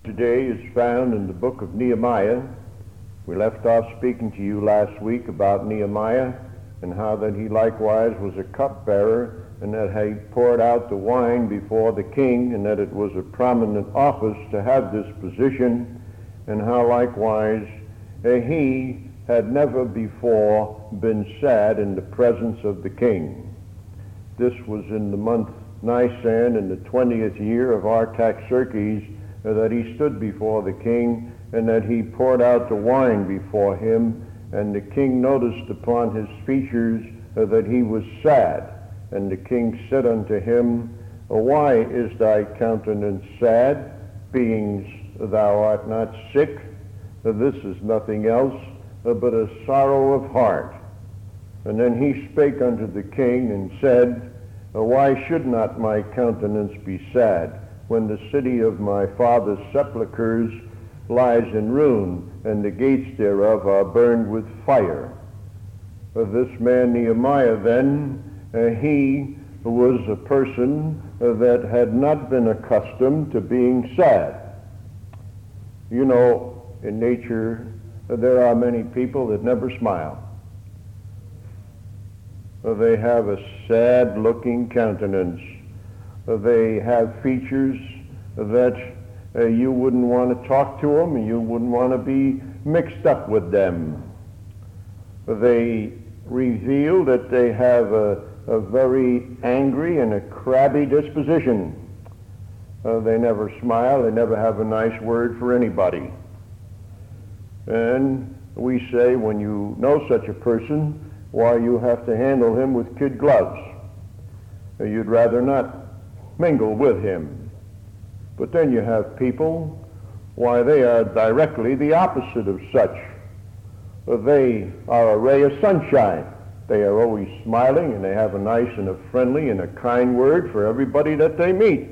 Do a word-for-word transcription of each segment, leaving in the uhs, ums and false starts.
Today is found in the book of Nehemiah. We left off speaking to you last week about Nehemiah and how that he likewise was a cupbearer and that he poured out the wine before the king and that it was a prominent office to have this position, and how likewise uh, he had never before been sad in the presence of the king. This was in the month Nisan in the twentieth year of Artaxerxes uh, that he stood before the king and that he poured out the wine before him, and the king noticed upon his features uh, that he was sad. And the king said unto him, Why is thy countenance sad, being thou art not sick? Uh, this is nothing else uh, but a sorrow of heart. And then he spake unto the king and said, Why should not my countenance be sad, when the city of my father's sepulchres lies in ruin, and the gates thereof are burned with fire? Uh, this man Nehemiah then, uh, he was a person uh, that had not been accustomed to being sad. You know, in nature, uh, there are many people that never smile. Uh, they have a sad-looking countenance. Uh, they have features that uh, you wouldn't want to talk to them, and you wouldn't want to be mixed up with them. Uh, they reveal that they have a, a very angry and a crabby disposition. Uh, they never smile. They never have a nice word for anybody. And we say, when you know such a person, why, you have to handle him with kid gloves. Uh, you'd rather not mingle with him. But then you have people, why, they are directly the opposite of such. Uh, they are a ray of sunshine. They are always smiling, and they have a nice and a friendly and a kind word for everybody that they meet.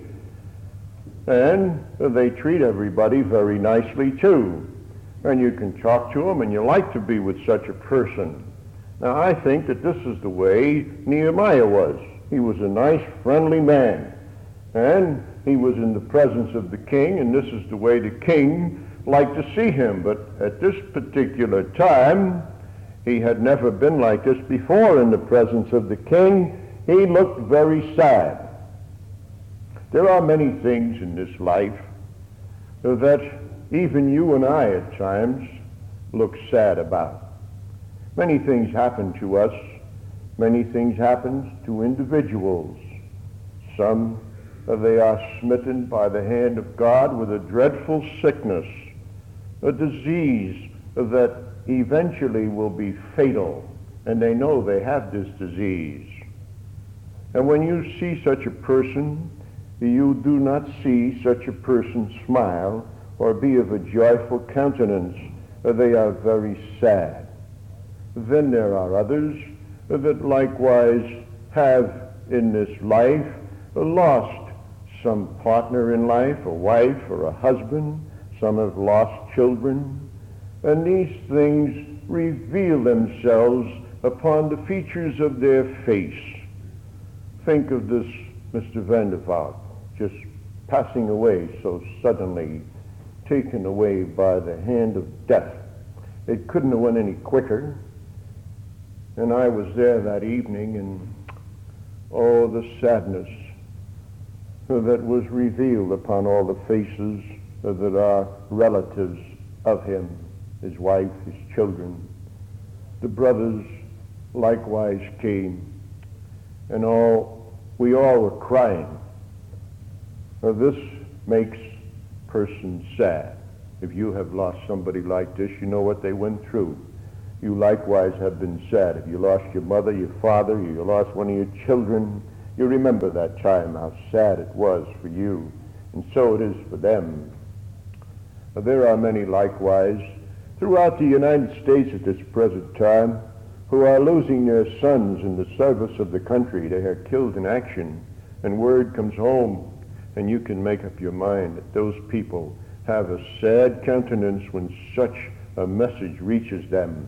And uh, they treat everybody very nicely too. And you can talk to them, and you like to be with such a person. Now, I think that this is the way Nehemiah was. He was a nice, friendly man. And he was in the presence of the king, and this is the way the king liked to see him. But at this particular time, he had never been like this before in the presence of the king. He looked very sad. There are many things in this life that even you and I at times look sad about. Many things happen to us. Many things happen to individuals. Some, uh, they are smitten by the hand of God with a dreadful sickness, a disease that eventually will be fatal, and they know they have this disease. And when you see such a person, you do not see such a person smile or be of a joyful countenance. Uh, they are very sad. Then there are others that likewise have in this life lost some partner in life, a wife or a husband. Some have lost children. And these things reveal themselves upon the features of their face. Think of this Mister Vandervaart, just passing away so suddenly, taken away by the hand of death. It couldn't have went any quicker. And I was there that evening, and oh, the sadness that was revealed upon all the faces that are relatives of him, his wife, his children. The brothers likewise came, and all we all were crying. Now, this makes persons sad. If you have lost somebody like this, you know what they went through. You likewise have been sad. If you lost your mother, your father, you lost one of your children, you remember that time, how sad it was for you. And so it is for them. There are many likewise throughout the United States at this present time who are losing their sons in the service of the country. They are killed in action, and word comes home, and you can make up your mind that those people have a sad countenance when such a message reaches them.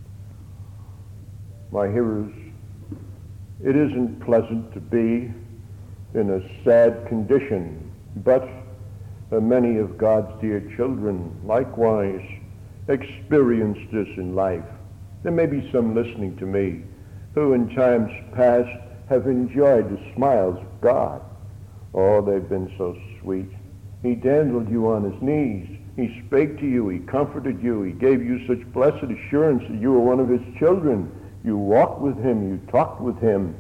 My hearers, it isn't pleasant to be in a sad condition, but Uh, many of God's dear children likewise experienced this in life. There may be some listening to me who in times past have enjoyed the smiles of God. Oh, they've been so sweet. He dandled you on his knees. He spake to you. He comforted you. He gave you such blessed assurance that you were one of his children. You walked with him. You talked with him.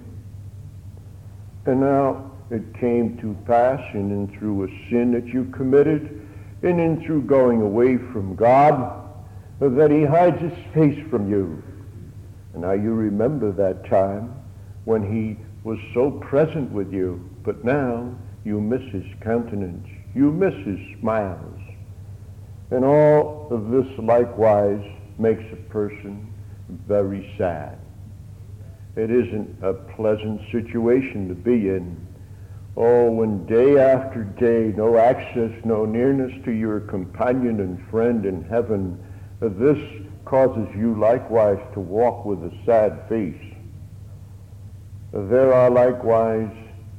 And now it came to pass, in and through a sin that you committed, in and through going away from God, that he hides his face from you. And now you remember that time when he was so present with you, but now you miss his countenance. You miss his smiles. And all of this likewise makes a person very sad. It isn't a pleasant situation to be in. Oh, when day after day, no access, no nearness to your companion and friend in heaven, this causes you likewise to walk with a sad face. There are likewise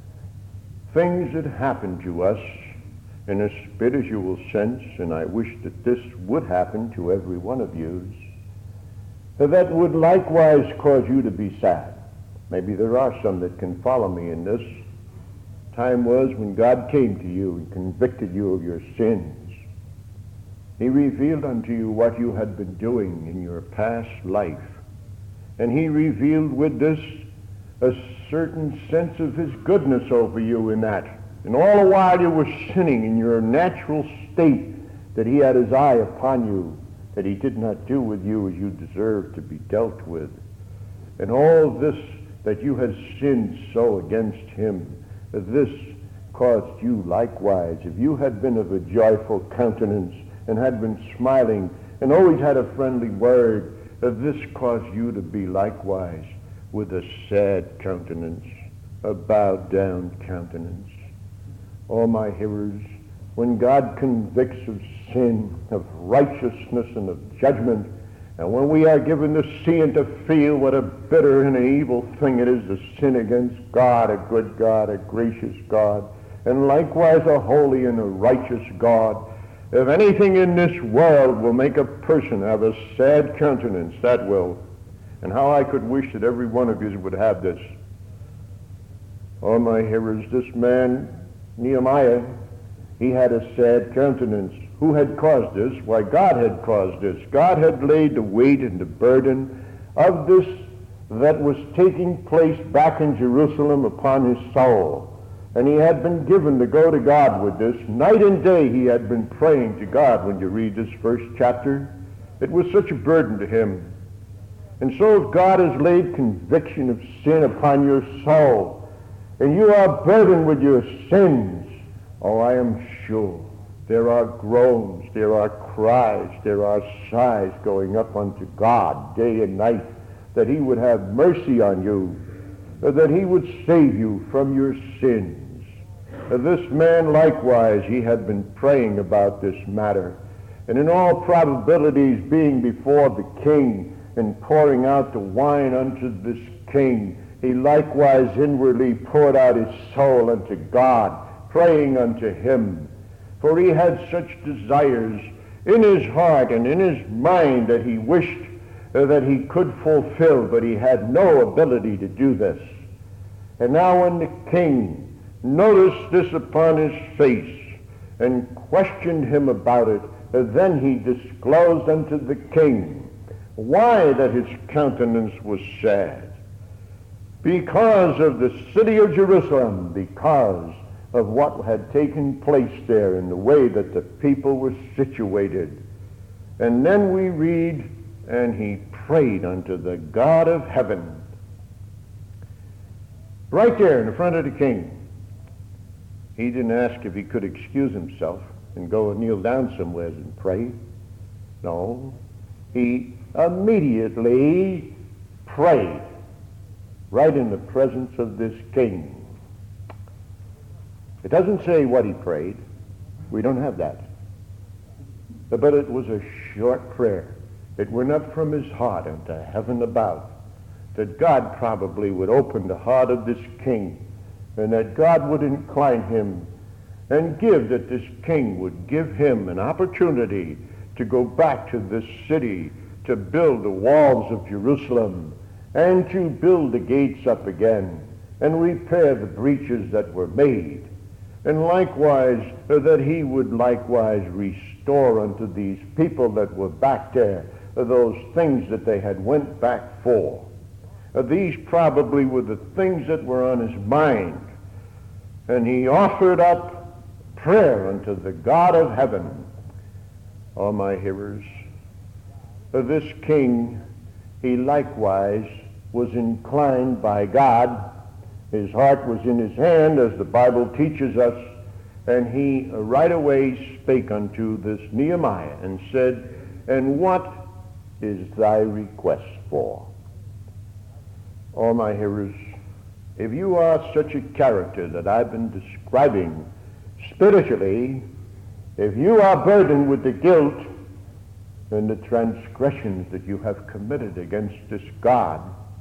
things that happen to us in a spiritual sense, and I wish that this would happen to every one of you, that would likewise cause you to be sad. Maybe there are some that can follow me in this. Time was when God came to you and convicted you of your sins. He revealed unto you what you had been doing in your past life. And he revealed with this a certain sense of his goodness over you in that. And all the while you were sinning in your natural state, that he had his eye upon you, that he did not do with you as you deserved to be dealt with. And all this that you had sinned so against him, this caused you likewise, if you had been of a joyful countenance and had been smiling and always had a friendly word, this caused you to be likewise with a sad countenance, a bowed down countenance. Oh, my hearers, when God convicts of sin, of righteousness, and of judgment, and when we are given to see and to feel what a bitter and an evil thing it is to sin against God, a good God, a gracious God, and likewise a holy and a righteous God, if anything in this world will make a person have a sad countenance, that will. And how I could wish that every one of you would have this. Oh, my hearers, this man, Nehemiah, he had a sad countenance. Who had caused this? Why, God had caused this. God had laid the weight and the burden of this that was taking place back in Jerusalem upon his soul. And he had been given to go to God with this. Night and day he had been praying to God. When you read this first chapter, it was such a burden to him. And so if God has laid conviction of sin upon your soul, and you are burdened with your sins, oh, I am sure there are groans, there are cries, there are sighs going up unto God day and night, that he would have mercy on you, that he would save you from your sins. This man likewise, he had been praying about this matter, and in all probabilities being before the king and pouring out the wine unto this king, he likewise inwardly poured out his soul unto God, praying unto him. For he had such desires in his heart and in his mind that he wished uh, that he could fulfill, but he had no ability to do this. And now when the king noticed this upon his face and questioned him about it, uh, then he disclosed unto the king why that his countenance was sad. Because of the city of Jerusalem, because of what had taken place there and the way that the people were situated. And then we read, and he prayed unto the God of heaven. Right there in the front of the king. He didn't ask if he could excuse himself and go and kneel down somewhere and pray. No, he immediately prayed right in the presence of this king. It doesn't say what he prayed. We don't have that. But it was a short prayer. It went up from his heart unto heaven above, that God probably would open the heart of this king, and that God would incline him and give that this king would give him an opportunity to go back to this city, to build the walls of Jerusalem, and to build the gates up again, and repair the breaches that were made. And likewise, uh, that he would likewise restore unto these people that were back there uh, those things that they had went back for. Uh, these probably were the things that were on his mind. And he offered up prayer unto the God of heaven. All my hearers, uh, this king, he likewise was inclined by God. His heart was in his hand, as the Bible teaches us, and he right away spake unto this Nehemiah and said, "And what is thy request for?" All my hearers, if you are such a character that I've been describing spiritually, if you are burdened with the guilt and the transgressions that you have committed against this God,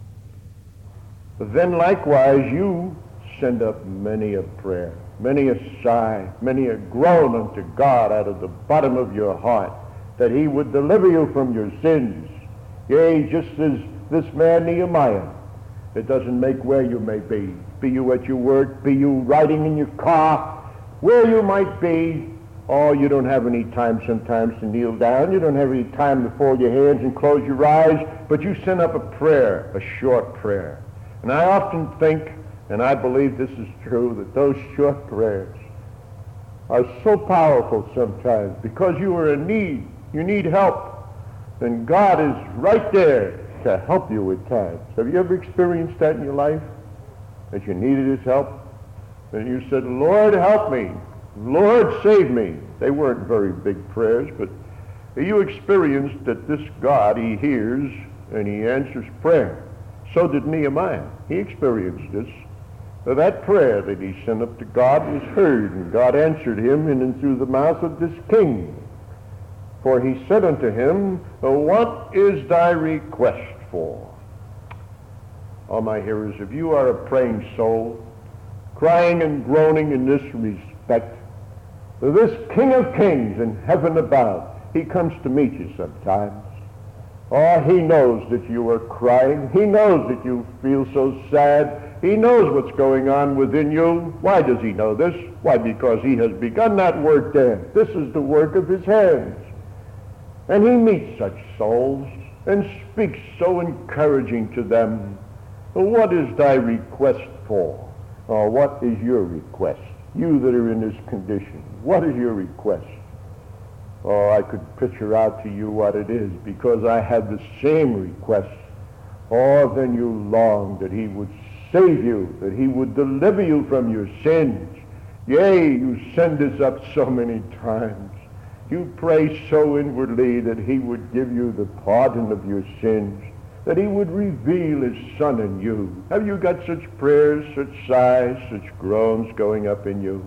then likewise you send up many a prayer, many a sigh, many a groan unto God out of the bottom of your heart, that he would deliver you from your sins. Yea, just as this man Nehemiah, it doesn't make where you may be, be you at your work, be you riding in your car, where you might be. Oh, you don't have any time sometimes to kneel down. You don't have any time to fold your hands and close your eyes, but you send up a prayer, a short prayer. And I often think, and I believe this is true, that those short prayers are so powerful sometimes because you are in need. You need help. And God is right there to help you at times. Have you ever experienced that in your life? That you needed his help? And you said, "Lord, help me. Lord, save me." They weren't very big prayers, but you experienced that this God, he hears and he answers prayer. So did Nehemiah. He experienced this. So that prayer that he sent up to God was heard, and God answered him in and through the mouth of this king. For he said unto him, "What is thy request for?" All my hearers, if you are a praying soul, crying and groaning in this respect, this King of Kings in heaven above, he comes to meet you sometimes. Oh, he knows that you are crying. He knows that you feel so sad. He knows what's going on within you. Why does he know this? Why, because he has begun that work there. This is the work of his hands. And he meets such souls and speaks so encouraging to them. What is thy request for? Or what is your request? You that are in this condition, what is your request? Oh, I could picture out to you what it is, because I have the same request. Oh, then you long that he would save you, that he would deliver you from your sins. Yea, you send this up so many times. You pray so inwardly that he would give you the pardon of your sins, that he would reveal his Son in you. Have you got such prayers, such sighs, such groans going up in you?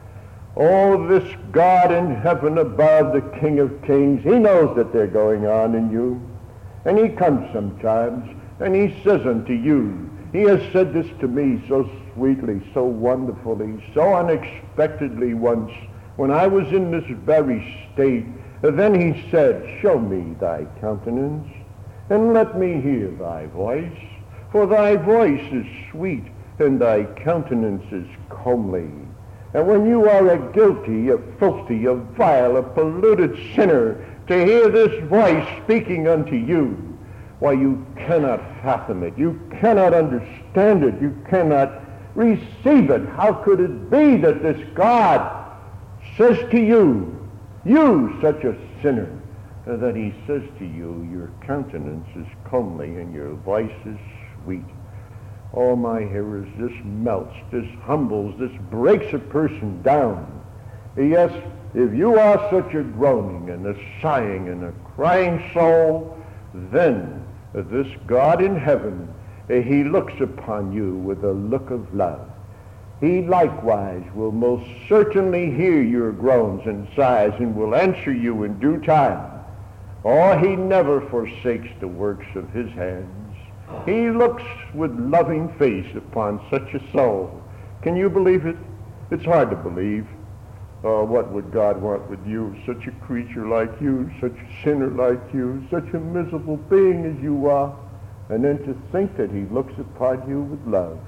Oh, this God in heaven above, the King of Kings, he knows that they're going on in you. And he comes sometimes, and he says unto you, he has said this to me so sweetly, so wonderfully, so unexpectedly once, when I was in this very state. Then he said, "Show me thy countenance, and let me hear thy voice. For thy voice is sweet, and thy countenance is comely." And when you are a guilty, a filthy, a vile, a polluted sinner, to hear this voice speaking unto you, why, you cannot fathom it. You cannot understand it. You cannot receive it. How could it be that this God says to you, you such a sinner, that he says to you, your countenance is comely and your voice is sweet? Oh, my hearers, this melts, this humbles, this breaks a person down. Yes, if you are such a groaning and a sighing and a crying soul, then this God in heaven, he looks upon you with a look of love. He likewise will most certainly hear your groans and sighs and will answer you in due time. Oh, he never forsakes the works of his hands. He looks with loving face upon such a soul. Can you believe it? It's hard to believe. Oh, what would God want with you, such a creature like you, such a sinner like you, such a miserable being as you are, and then to think that he looks upon you with love.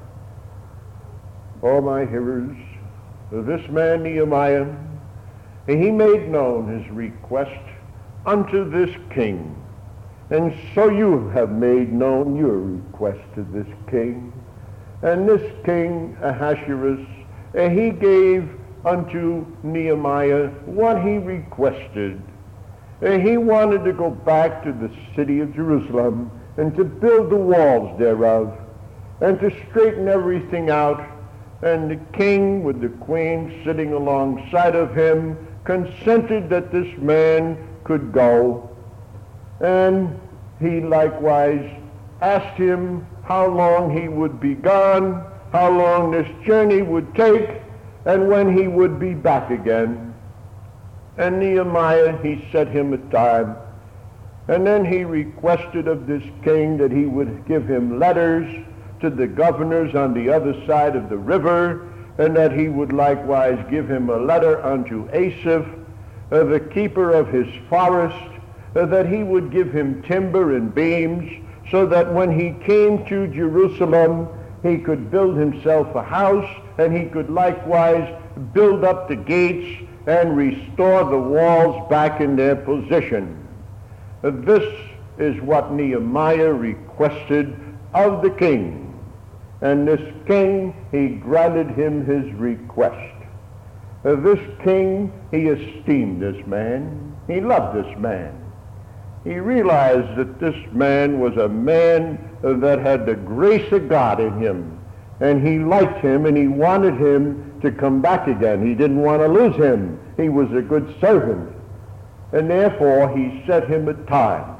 Oh, my hearers, this man Nehemiah, he made known his request unto this king. And so you have made known your request to this king. And this king Ahasuerus, he gave unto Nehemiah what he requested. He wanted to go back to the city of Jerusalem and to build the walls thereof and to straighten everything out. And the king, with the queen sitting alongside of him, consented that this man could go. And he likewise asked him how long he would be gone, how long this journey would take, and when he would be back again. And Nehemiah, he set him a time. And then he requested of this king that he would give him letters to the governors on the other side of the river, and that he would likewise give him a letter unto Asaph, uh, the keeper of his forest, uh, that he would give him timber and beams, so that when he came to Jerusalem, he could build himself a house, and he could likewise build up the gates and restore the walls back in their position. Uh, this is what Nehemiah requested of the king. And this king, he granted him his request. Uh, this king, he esteemed this man. He loved this man. He realized that this man was a man uh, that had the grace of God in him. And he liked him, and he wanted him to come back again. He didn't want to lose him. He was a good servant. And therefore, he set him a time.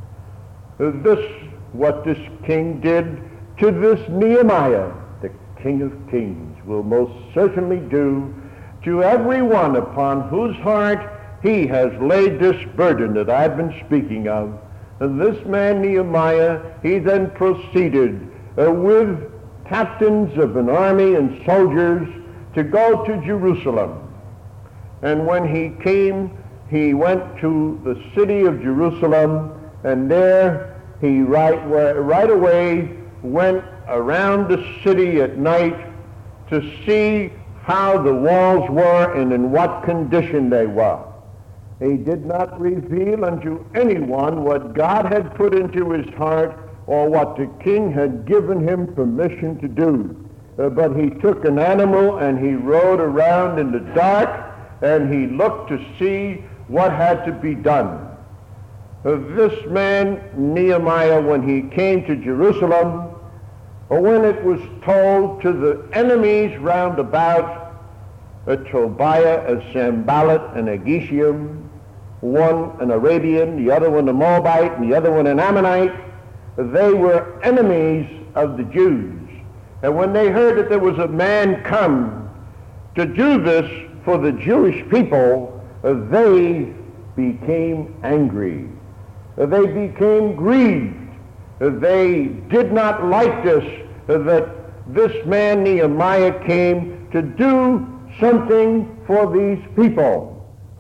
Uh, this, what this king did to this Nehemiah, the King of Kings, will most certainly do to everyone upon whose heart he has laid this burden that I've been speaking of. And this man Nehemiah, he then proceeded uh, with captains of an army and soldiers to go to Jerusalem. And when he came, he went to the city of Jerusalem, and there he right, right away went around the city at night to see how the walls were and in what condition they were. He did not reveal unto anyone what God had put into his heart or what the king had given him permission to do. Uh, but he took an animal and he rode around in the dark, and he looked to see what had to be done. Uh, this man, Nehemiah, when he came to Jerusalem, or when it was told to the enemies round about, uh, Tobiah, a Sanballat, and a Geshem, one an Arabian, the other one a Moabite, and the other one an Ammonite, they were enemies of the Jews. And when they heard that there was a man come to do this for the Jewish people, uh, they became angry. Uh, they became grieved. Uh, they did not like this, uh, that this man Nehemiah came to do something for these people.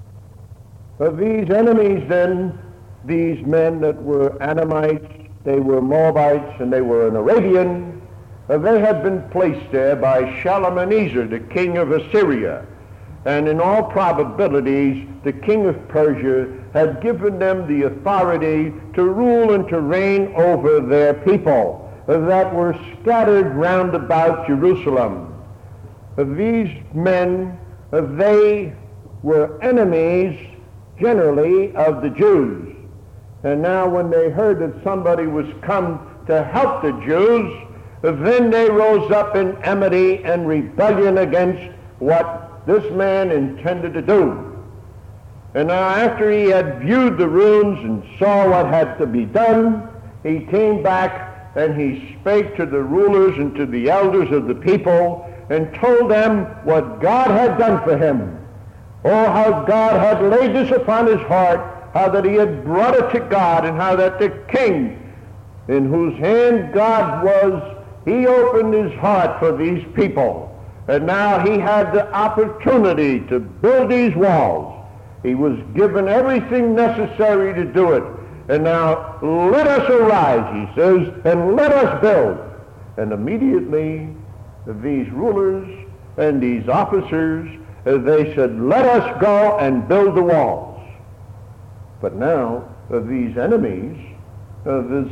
Uh, these enemies then, these men that were Ammonites, they were Moabites, and they were an Arabian, uh, they had been placed there by Shalmaneser, the king of Assyria. And in all probabilities, the king of Persia had given them the authority to rule and to reign over their people that were scattered round about Jerusalem. These men, they were enemies generally of the Jews. And now when they heard that somebody was come to help the Jews, then they rose up in enmity and rebellion against what this man intended to do. And now after he had viewed the ruins and saw what had to be done, he came back and he spake to the rulers and to the elders of the people and told them what God had done for him. Oh, how God had laid this upon his heart, how that he had brought it to God, and how that the king, in whose hand God was, he opened his heart for these people. And now he had the opportunity to build these walls. He was given everything necessary to do it. And now let us arise, he says, and let us build. And immediately these rulers and these officers, uh, they said, let us go and build the walls. But now uh, these enemies, uh, this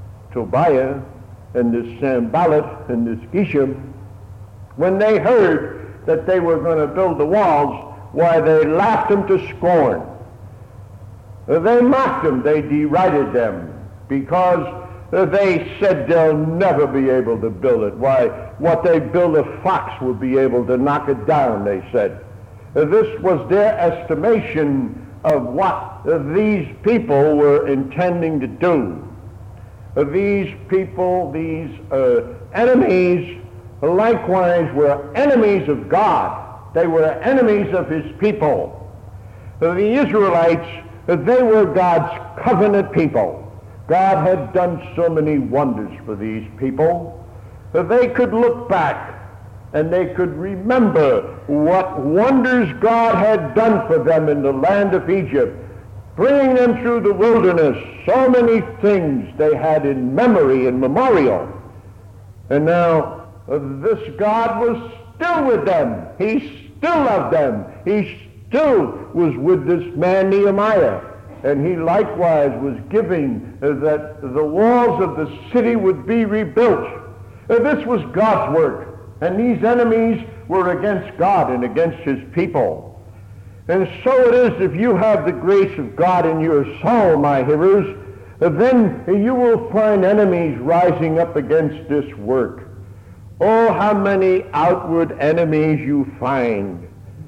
Tobiah and this Sanballat and this Geshem, when they heard that they were going to build the walls, why, they laughed them to scorn. Uh, they mocked them, they derided them, because uh, they said they'll never be able to build it. Why, what they build, a fox will be able to knock it down, they said. Uh, this was their estimation of what uh, these people were intending to do. Uh, these people, these uh, enemies, likewise were enemies of God. They were enemies of his people. Uh, the Israelites, uh, they were God's covenant people. God had done so many wonders for these people that they could look back and they could remember what wonders God had done for them in the land of Egypt, bringing them through the wilderness. So many things they had in memory and memorial. And now uh, this God was still with them. He still loved them. He still was with this man Nehemiah. And he likewise was giving uh, that the walls of the city would be rebuilt. Uh, this was God's work. And these enemies were against God and against his people. And so it is, if you have the grace of God in your soul, my hearers, uh, then you will find enemies rising up against this work. Oh, how many outward enemies you find.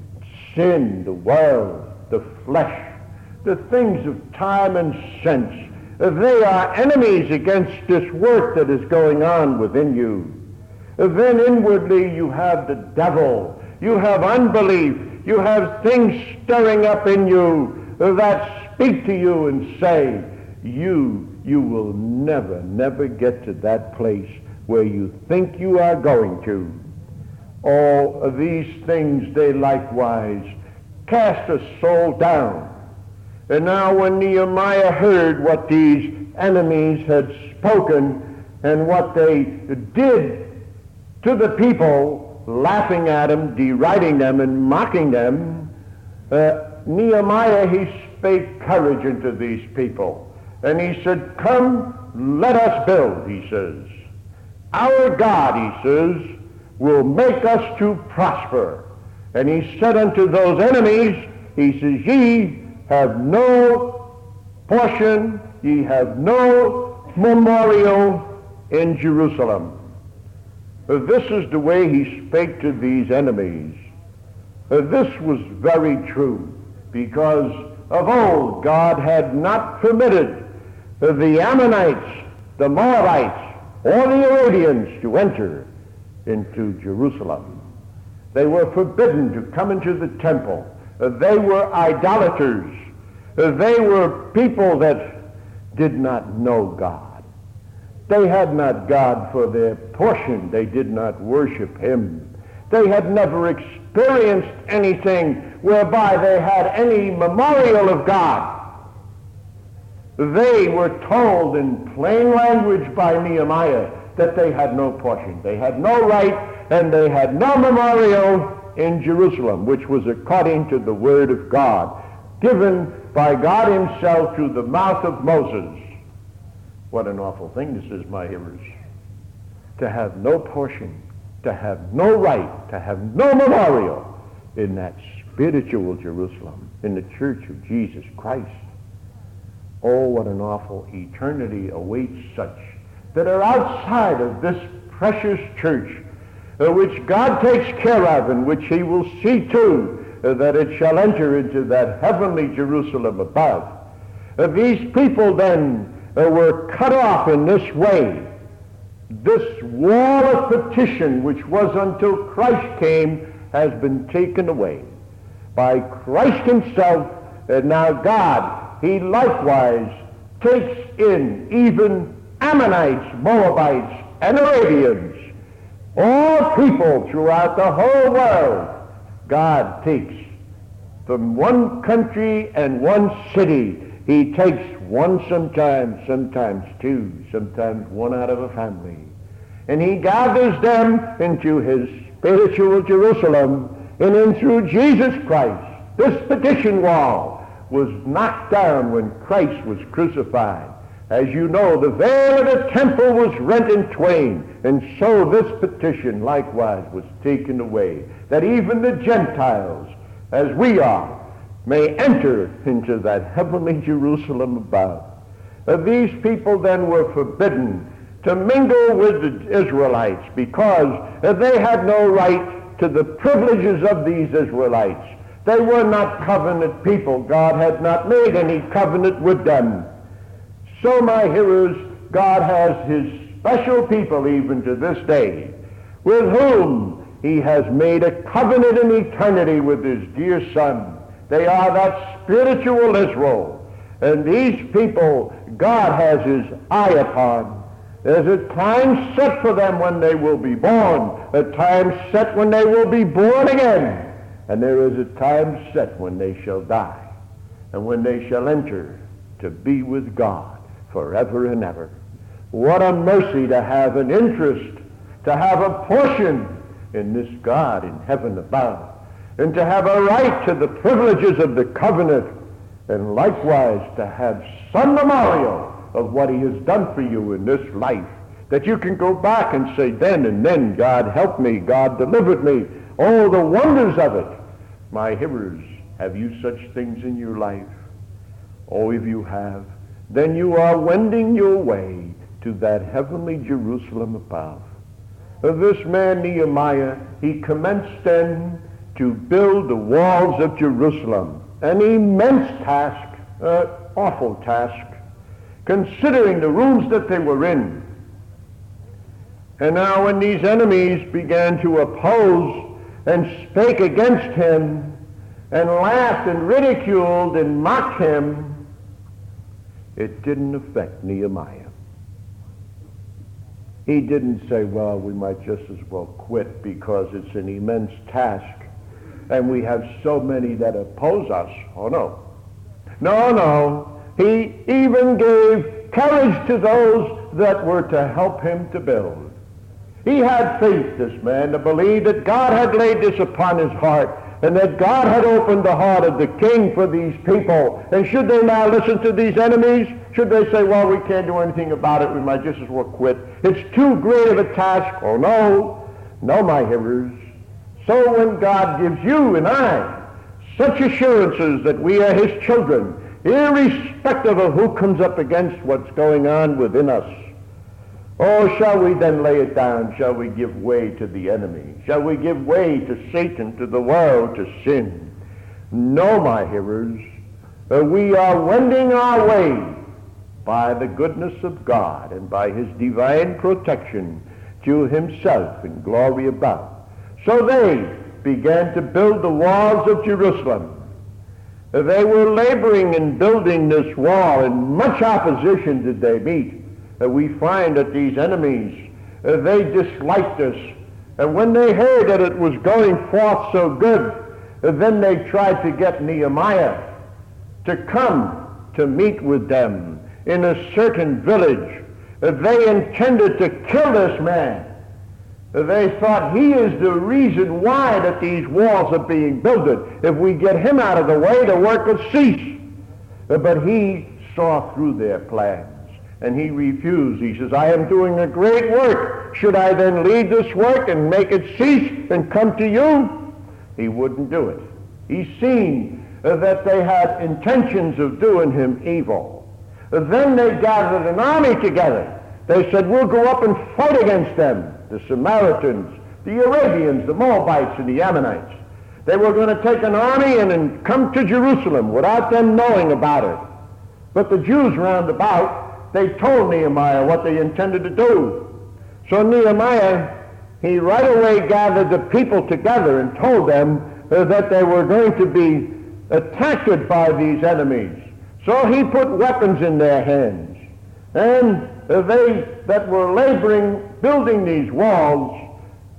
Sin, the world, the flesh, the things of time and sense. Uh, they are enemies against this work that is going on within you. Uh, then inwardly you have the devil. You have unbelief. You have things stirring up in you uh, that speak to you and say, you, you will never, never get to that place where you think you are going to. All of these things, they likewise cast a soul down. And now when Nehemiah heard what these enemies had spoken and what they did to the people, laughing at them, deriding them, and mocking them, uh, Nehemiah, he spake courage into these people. And he said, come, let us build, he says. Our God, he says, will make us to prosper. And he said unto those enemies, he says, ye have no portion, ye have no memorial in Jerusalem. Uh, this is the way he spake to these enemies. Uh, this was very true, because of old God had not permitted uh, the Ammonites, the Moabites, or the Arabians to enter into Jerusalem. They were forbidden to come into the temple. Uh, they were idolaters. Uh, they were people that did not know God. They had not God for their portion. They did not worship him. They had never experienced anything whereby they had any memorial of God. They were told in plain language by Nehemiah that they had no portion. They had no right, and they had no memorial in Jerusalem, which was according to the word of God, given by God himself through the mouth of Moses. What an awful thing this is, my hearers. To have no portion, to have no right, to have no memorial in that spiritual Jerusalem, in the church of Jesus Christ. Oh, what an awful eternity awaits such that are outside of this precious church, uh, which God takes care of, and which he will see to uh, that it shall enter into that heavenly Jerusalem above. Uh, these people then uh, were cut off in this way. This wall of petition, which was until Christ came, has been taken away by Christ himself. And now God, he likewise takes in even Ammonites, Moabites, and Arabians All people throughout the whole world, God takes from one country and one city. He takes one sometimes, sometimes two, sometimes one out of a family. And he gathers them into his spiritual Jerusalem, and in through Jesus Christ, this petition wall was knocked down when Christ was crucified. As you know, the veil of the temple was rent in twain, and so this petition likewise was taken away, that even the Gentiles, as we are, may enter into that heavenly Jerusalem above. Uh, these people then were forbidden to mingle with the Israelites because uh, they had no right to the privileges of these Israelites. They were not covenant people. God had not made any covenant with them. So, my hearers, God has his special people even to this day, with whom he has made a covenant in eternity with his dear Son. They are that spiritual Israel. And these people God has his eye upon. There's a time set for them when they will be born, a time set when they will be born again, and there is a time set when they shall die, and when they shall enter to be with God forever and ever. What a mercy to have an interest, to have a portion in this God in heaven above, and to have a right to the privileges of the covenant, and likewise to have some memorial of what he has done for you in this life, that you can go back and say, then and then, God helped me, God delivered me, all the wonders of it. My hearers, have you such things in your life? Oh, if you have, then you are wending your way to that heavenly Jerusalem above. This man Nehemiah, he commenced then to build the walls of Jerusalem, an immense task, an awful task, considering the rooms that they were in. And now when these enemies began to oppose and spake against him, and laughed and ridiculed and mocked him, it didn't affect Nehemiah. He didn't say, well, we might just as well quit because it's an immense task and we have so many that oppose us. Oh, no. No, no. He even gave courage to those that were to help him to build. He had faith, this man, to believe that God had laid this upon his heart, and that God had opened the heart of the king for these people. And should they now listen to these enemies? Should they say, well, we can't do anything about it, we might just as well quit. It's too great of a task. Oh, no. No, my hearers. So when God gives you and I such assurances that we are his children, irrespective of who comes up against what's going on within us, oh, shall we then lay it down? Shall we give way to the enemy? Shall we give way to Satan, to the world, to sin? No, my hearers. Uh, we are wending our way by the goodness of God and by his divine protection to himself in glory above. So they began to build the walls of Jerusalem. Uh, they were laboring in building this wall, and much opposition did they meet. Uh, we find that these enemies, uh, they disliked us. And when they heard that it was going forth so good, uh, then they tried to get Nehemiah to come to meet with them in a certain village. Uh, they intended to kill this man. Uh, they thought he is the reason why that these walls are being built. If we get him out of the way, the work will cease. Uh, but he saw through their plans. And he refused. He says, I am doing a great work. Should I then lead this work and make it cease and come to you? He wouldn't do it. He seen uh, that they had intentions of doing him evil. Uh, then they gathered an army together. They said, we'll go up and fight against them, the Samaritans, the Arabians, the Moabites, and the Ammonites. They were going to take an army and, and come to Jerusalem without them knowing about it. But the Jews round about, they told Nehemiah what they intended to do. So Nehemiah, he right away gathered the people together and told them uh, that they were going to be attacked by these enemies. So he put weapons in their hands. And uh, they that were laboring, building these walls,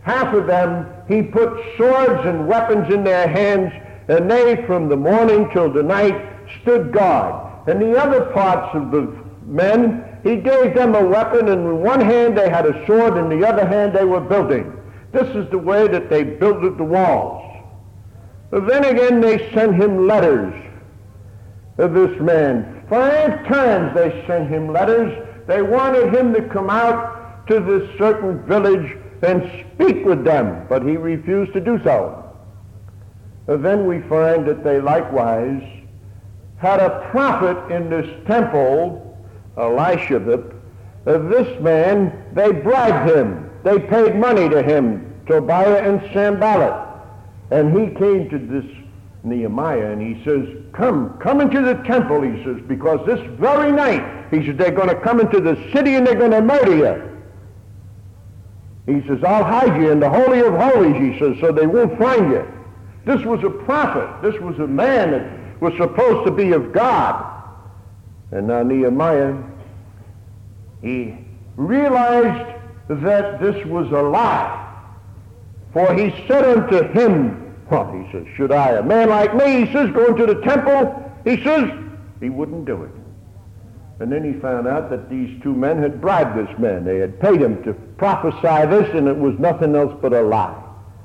half of them, he put swords and weapons in their hands, and they from the morning till the night stood guard. And the other parts of the men, he gave them a weapon, and in one hand they had a sword, and in the other hand they were building. This is the way that they builded the walls. But then again they sent him letters of this man. Five times they sent him letters. They wanted him to come out to this certain village and speak with them, but he refused to do so. And then we find that they likewise had a prophet in this temple, Elisha. Of this man, they bribed him. They paid money to him, Tobiah and Sanballat. And he came to this Nehemiah and he says, come, come into the temple, he says, because this very night, he says, they're going to come into the city and they're going to murder you. He says, I'll hide you in the Holy of Holies, he says, so they won't find you. This was a prophet. This was a man that was supposed to be of God. And now Nehemiah, he realized that this was a lie. For he said unto him, well, he says, should I, a man like me, he says, go into the temple? He says, he wouldn't do it. And then he found out that these two men had bribed this man. They had paid him to prophesy this, and it was nothing else but a lie.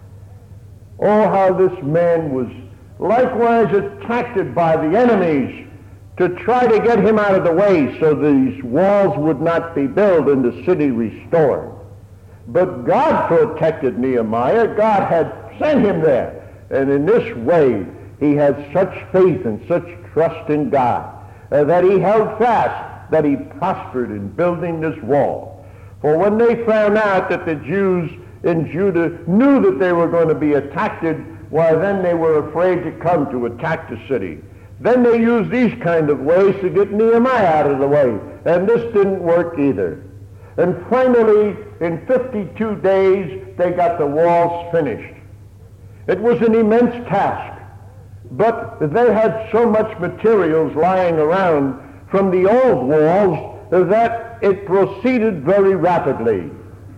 Oh, how this man was likewise attracted by the enemies to try to get him out of the way so these walls would not be built and the city restored. But God protected Nehemiah. God had sent him there. And in this way, he had such faith and such trust in God uh, that he held fast, that he prospered in building this wall. For when they found out that the Jews in Judah knew that they were going to be attacked, why then they were afraid to come to attack the city. Then they used these kind of ways to get Nehemiah out of the way. And this didn't work either. And finally, in fifty-two days, they got the walls finished. It was an immense task, but they had so much materials lying around from the old walls that it proceeded very rapidly.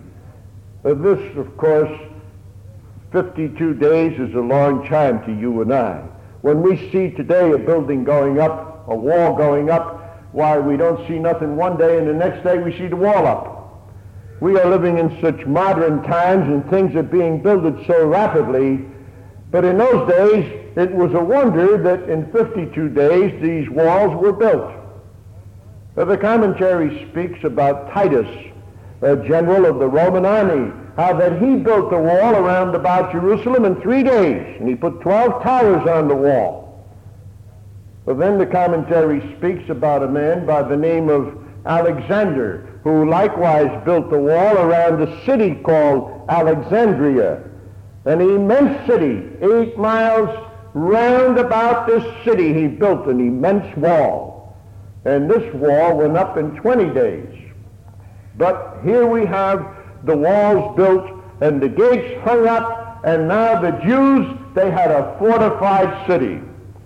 This, of course, fifty-two days is a long time to you and I. When we see today a building going up, a wall going up, why, we don't see nothing one day and the next day we see the wall up. We are living in such modern times and things are being built so rapidly, but in those days it was a wonder that in fifty-two days these walls were built. But the commentary speaks about Titus, a general of the Roman army, how that he built the wall around about Jerusalem in three days, and he put twelve towers on the wall. But then the commentary speaks about a man by the name of Alexander, who likewise built the wall around a city called Alexandria, an immense city, eight miles round about this city. He built an immense wall, and this wall went up in twenty days. But here we have the walls built and the gates hung up, and now the Jews, they had a fortified city.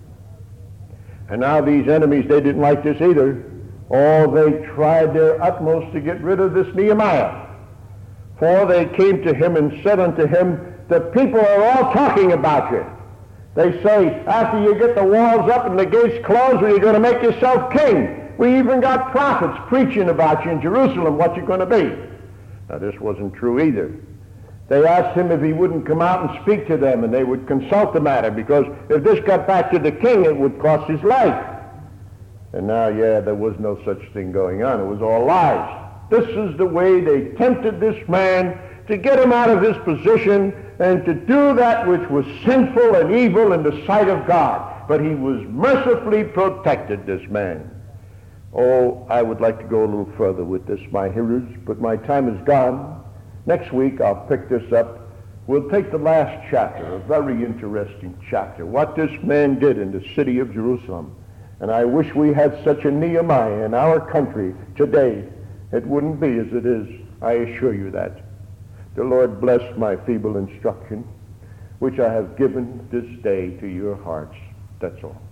And now these enemies, they didn't like this either. Oh, they tried their utmost to get rid of this Nehemiah. For they came to him and said unto him, the people are all talking about you. They say, after you get the walls up and the gates closed, well, you're going to make yourself king. We even got prophets preaching about you in Jerusalem, what you're going to be. Now, this wasn't true either. They asked him if he wouldn't come out and speak to them, and they would consult the matter, because if this got back to the king, it would cost his life. And now, yeah, there was no such thing going on. It was all lies. This is the way they tempted this man to get him out of his position and to do that which was sinful and evil in the sight of God. But he was mercifully protected, this man. Oh, I would like to go a little further with this, my hearers, but my time is gone. Next week I'll pick this up. We'll take the last chapter, a very interesting chapter, what this man did in the city of Jerusalem. And I wish we had such a Nehemiah in our country today. It wouldn't be as it is, I assure you that. The Lord bless my feeble instruction, which I have given this day to your hearts. That's all.